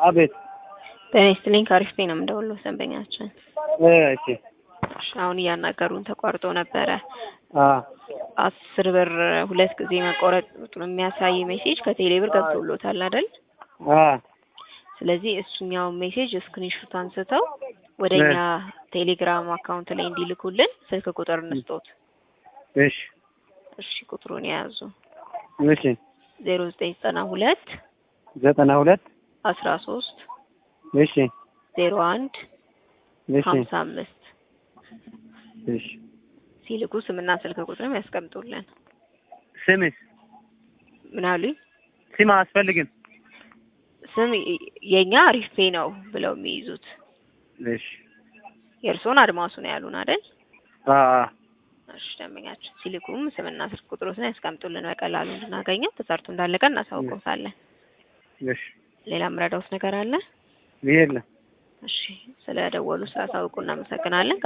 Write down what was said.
አቤት በኔስትሊንክ አሪፍ ነው እንደውሎ ሰንበኛችን እሺ አሁን ያናገሩን ተቋርጦ ነበር 10 ብር ሁለት ጊዜ መቆረጡን የሚያሳይ ሜሴጅ ከቴሌብር ገብቶሎታል አይደል ስለዚህ እሱኛው ሜሴጅ ስክሪንሾት አንስተው ወደኛ ቴሌግራም አካውንት ላይ እንዲልኩልን ስልክ ቁጥር እንስጦት እሺ ቁጥሩን ያዙ እሺ 0992 13 እሺ 01 እሺ 55 እሺ ሲልኩ ስምና ስልክ ቁጥርም ያስቀምጡልን ስምስ ምን አሉኝ ስም አስፈልግም ስም የኛ አሪፍ ፔ ነው ብለው የሚይዙት እሺ የርሶን አድማሱ ነው ያሉን አይደል እሺ ደምኛችሁ ሲልኩም ስምና ስልክ ቁጥሩን ያስቀምጡልን በቀላሉ እንድናገኘው ተሰርቶ እንዳለቀ እናሳውቀውታለን እሺ ሌላ ምረዳውስ ነገር አለ የለም እሺ ስለደወሉ ስላሳውቁና እናመሰግናለን